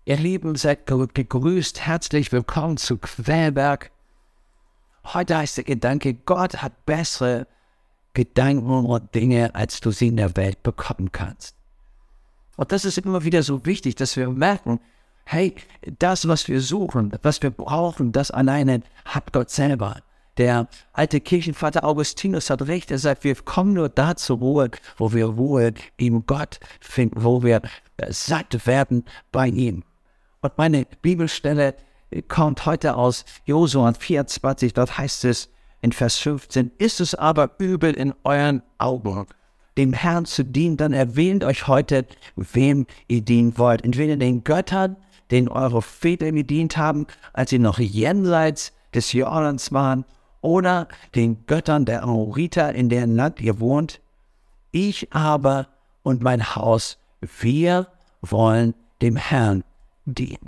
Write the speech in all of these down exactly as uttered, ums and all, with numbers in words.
Ihr Lieben, seid gegrüßt, herzlich willkommen zu Quellberg. Heute heißt der Gedanke, Gott hat bessere Gedanken und Dinge, als du sie in der Welt bekommen kannst. Und das ist immer wieder so wichtig, dass wir merken, hey, das, was wir suchen, was wir brauchen, das alleine hat Gott selber. Der alte Kirchenvater Augustinus hat recht, er sagt, wir kommen nur da zur Ruhe, wo wir Ruhe in Gott finden, wo wir satt werden bei ihm. Und meine Bibelstelle kommt heute aus Josua vierundzwanzig, dort heißt es in Vers fünfzehn, ist es aber übel in euren Augen, dem Herrn zu dienen, dann erwähnt euch heute, wem ihr dienen wollt. Entweder den Göttern, denen eure Väter gedient haben, als sie noch jenseits des Jordans waren, oder den Göttern der Amoriter, in deren Land ihr wohnt. Ich aber und mein Haus, wir wollen dem Herrn dienen.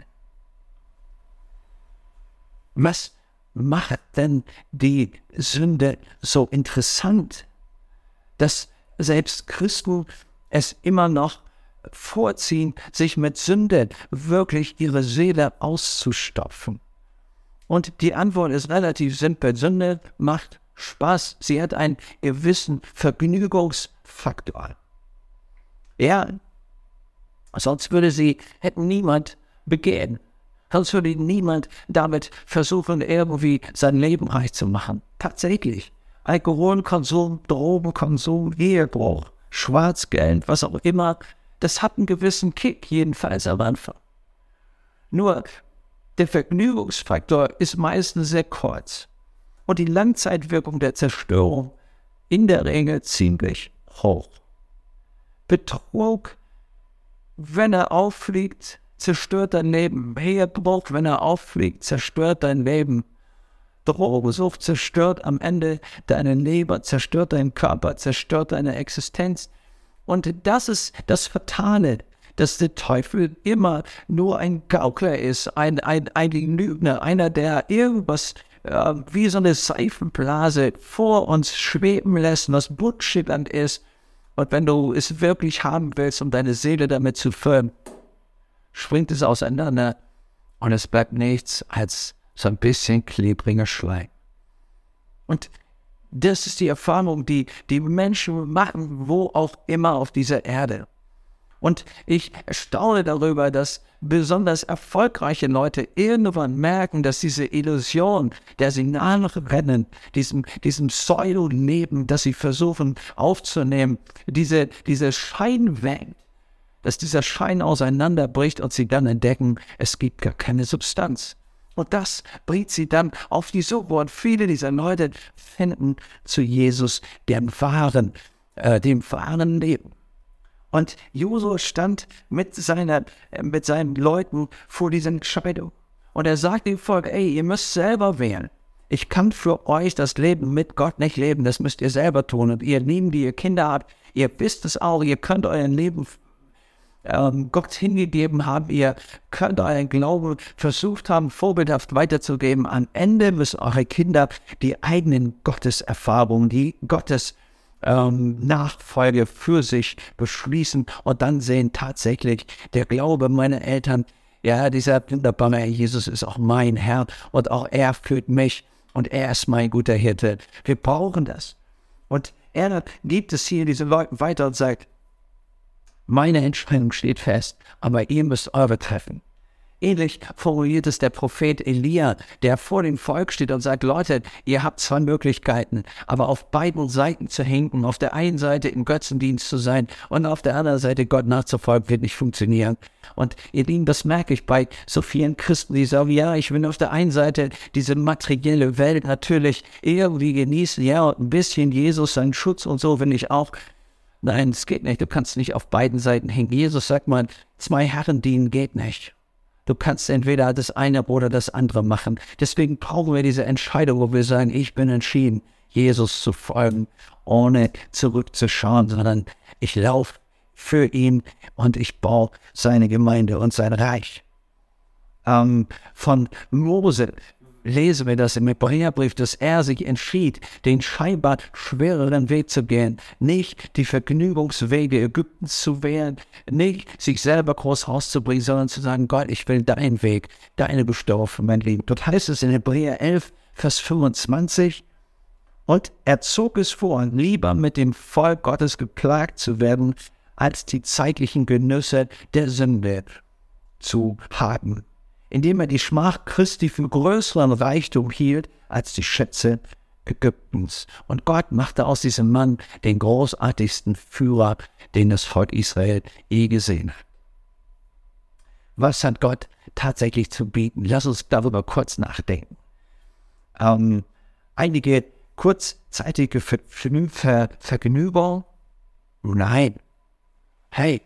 Was macht denn die Sünde so interessant, dass selbst Christen es immer noch vorziehen, sich mit Sünde wirklich ihre Seele auszustopfen? Und die Antwort ist relativ simpel. Sünde macht Spaß. Sie hat einen gewissen Vergnügungsfaktor. Ja, sonst würde sie, hätte niemand begehen. Sonst würde niemand damit versuchen, irgendwie sein Leben reich zu machen. Tatsächlich. Alkoholkonsum, Drogenkonsum, Ehebruch, Schwarzgeld, was auch immer, das hat einen gewissen Kick, jedenfalls am Anfang. Nur der Vergnügungsfaktor ist meistens sehr kurz. Und die Langzeitwirkung der Zerstörung in der Regel ziemlich hoch. Betrug, wenn er auffliegt, zerstört dein Leben. Ehebruch, wenn er auffliegt, zerstört dein Leben. Drogensucht zerstört am Ende deine Leber, zerstört deinen Körper, zerstört deine Existenz. Und das ist das Fatale, dass der Teufel immer nur ein Gaukler ist, ein, ein, ein Lügner, einer, der irgendwas äh, wie so eine Seifenblase vor uns schweben lässt, was buntschillernd ist. Und wenn du es wirklich haben willst, um deine Seele damit zu füllen, springt es auseinander und es bleibt nichts als so ein bisschen klebriger Schleim. Und das ist die Erfahrung, die die Menschen machen, wo auch immer auf dieser Erde. Und ich staune darüber, dass besonders erfolgreiche Leute irgendwann merken, dass diese Illusion, der sie nachrennen, diesem, diesem Pseudo-Leben, das sie versuchen aufzunehmen, diese, diese Schein weg, dass dieser Schein auseinanderbricht und sie dann entdecken, es gibt gar keine Substanz. Und das bringt sie dann auf die Suche. Und viele dieser Leute finden zu Jesus, dem wahren, äh, dem wahren Leben. Und Josua stand mit, seiner, äh, mit seinen Leuten vor dieser Entscheidung. Und er sagt dem Volk, ey, ihr müsst selber wählen. Ich kann für euch das Leben mit Gott nicht leben, das müsst ihr selber tun. Und ihr Lieben, die ihr Kinder habt, ihr wisst es auch, ihr könnt euer Leben Gott hingegeben haben, ihr könnt euren Glauben versucht haben, vorbildhaft weiterzugeben. Am Ende müssen eure Kinder die eigenen Gotteserfahrungen, die Gottes ähm, Nachfolge für sich beschließen und dann sehen tatsächlich der Glaube meiner Eltern, ja, dieser wunderbare Jesus ist auch mein Herr und auch er führt mich und er ist mein guter Hirte. Wir brauchen das. Und er gibt es hier diesen Leuten weiter und sagt, meine Entscheidung steht fest, aber ihr müsst eure treffen. Ähnlich formuliert es der Prophet Elia, der vor dem Volk steht und sagt, Leute, ihr habt zwei Möglichkeiten, aber auf beiden Seiten zu hinken, auf der einen Seite im Götzendienst zu sein und auf der anderen Seite Gott nachzufolgen, wird nicht funktionieren. Und ihr Lieben, das merke ich bei so vielen Christen, die sagen, ja, ich will auf der einen Seite diese materielle Welt natürlich irgendwie genießen, ja, und ein bisschen Jesus, seinen Schutz und so will ich auch. Nein, es geht nicht. Du kannst nicht auf beiden Seiten hängen. Jesus sagt mal, zwei Herren dienen geht nicht. Du kannst entweder das eine oder das andere machen. Deswegen brauchen wir diese Entscheidung, wo wir sagen, ich bin entschieden, Jesus zu folgen, ohne zurückzuschauen, sondern ich laufe für ihn und ich baue seine Gemeinde und sein Reich. Ähm, von Mose lesen wir das im Hebräerbrief, dass er sich entschied, den scheinbar schwereren Weg zu gehen, nicht die Vergnügungswege Ägyptens zu wählen, nicht sich selber groß rauszubringen, sondern zu sagen, Gott, ich will deinen Weg, deine Bestimmung für mein Leben. Dort heißt es in Hebräer elf, Vers fünfundzwanzig, und er zog es vor, lieber mit dem Volk Gottes geplagt zu werden, als die zeitlichen Genüsse der Sünde zu haben, indem er die Schmach Christi für größeren Reichtum hielt als die Schätze Ägyptens. Und Gott machte aus diesem Mann den großartigsten Führer, den das Volk Israel je gesehen hat. Was hat Gott tatsächlich zu bieten? Lass uns darüber kurz nachdenken. Ähm, einige kurzzeitige Ver Ver Vergnügung? Nein. Hey,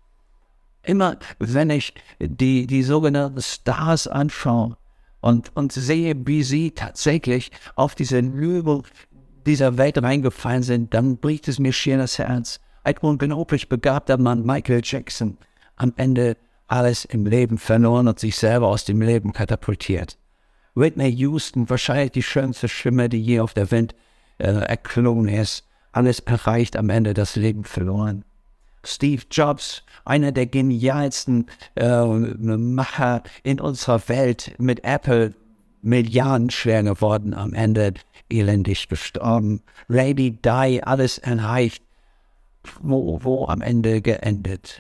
immer wenn ich die, die sogenannten Stars anschaue und, und sehe, wie sie tatsächlich auf diese Lüge dieser Welt reingefallen sind, dann bricht es mir schier das Herz. Ein unglaublich begabter Mann, Michael Jackson, am Ende alles im Leben verloren und sich selber aus dem Leben katapultiert. Whitney Houston, wahrscheinlich die schönste Stimme, die je auf der Welt äh, erklungen ist, alles erreicht, am Ende das Leben verloren. Steve Jobs, einer der genialsten äh, Macher in unserer Welt, mit Apple Milliarden schwer geworden, am Ende elendig gestorben. Lady Di, alles erreicht, wo, wo am Ende geendet.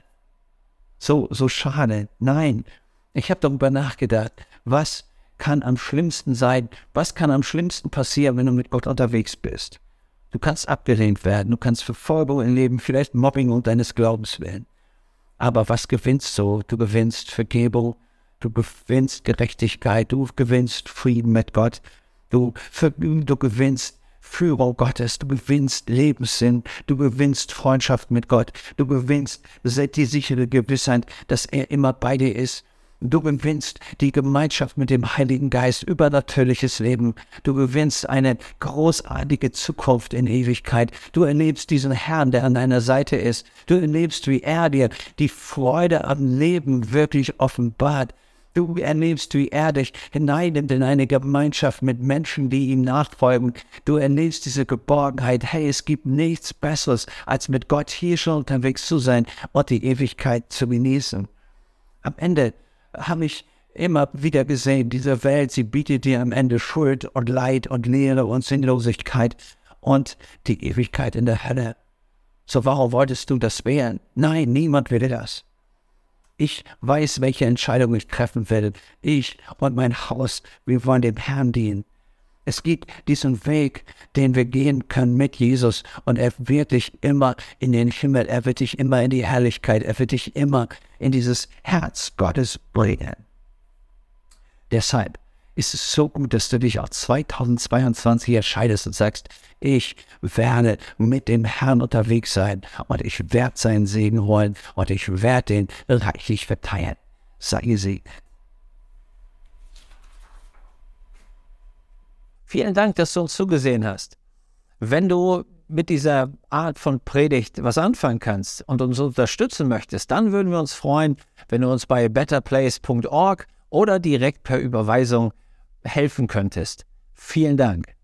So, so schade. Nein, ich habe darüber nachgedacht, was kann am schlimmsten sein, was kann am schlimmsten passieren, wenn du mit Gott unterwegs bist. Du kannst abgelehnt werden, du kannst Verfolgung erleben, vielleicht Mobbing um deines Glaubens willen. Aber was gewinnst du? Du gewinnst Vergebung, du gewinnst Gerechtigkeit, du gewinnst Frieden mit Gott, du, du gewinnst Führung Gottes, du gewinnst Lebenssinn, du gewinnst Freundschaft mit Gott, du gewinnst die sichere Gewissheit, dass er immer bei dir ist. Du gewinnst die Gemeinschaft mit dem Heiligen Geist, übernatürliches Leben. Du gewinnst eine großartige Zukunft in Ewigkeit. Du erlebst diesen Herrn, der an deiner Seite ist. Du erlebst, wie er dir die Freude am Leben wirklich offenbart. Du erlebst, wie er dich hineinnimmt in eine Gemeinschaft mit Menschen, die ihm nachfolgen. Du erlebst diese Geborgenheit. Hey, es gibt nichts Besseres, als mit Gott hier schon unterwegs zu sein und die Ewigkeit zu genießen. Am Ende habe ich immer wieder gesehen, diese Welt, sie bietet dir am Ende Schuld und Leid und Leere und Sinnlosigkeit und die Ewigkeit in der Hölle. So warum wolltest du das wählen? Nein, niemand will das. Ich weiß, welche Entscheidung ich treffen werde. Ich und mein Haus, wir wollen dem Herrn dienen. Es gibt diesen Weg, den wir gehen können mit Jesus und er wird dich immer in den Himmel, er wird dich immer in die Herrlichkeit, er wird dich immer in dieses Herz Gottes bringen. Deshalb ist es so gut, dass du dich auch zweitausendzweiundzwanzig entscheidest und sagst, ich werde mit dem Herrn unterwegs sein und ich werde seinen Segen holen und ich werde den reichlich verteilen. Sei gesegnet. Vielen Dank, dass du uns zugesehen hast. Wenn du mit dieser Art von Predigt was anfangen kannst und uns unterstützen möchtest, dann würden wir uns freuen, wenn du uns bei better place punkt org oder direkt per Überweisung helfen könntest. Vielen Dank.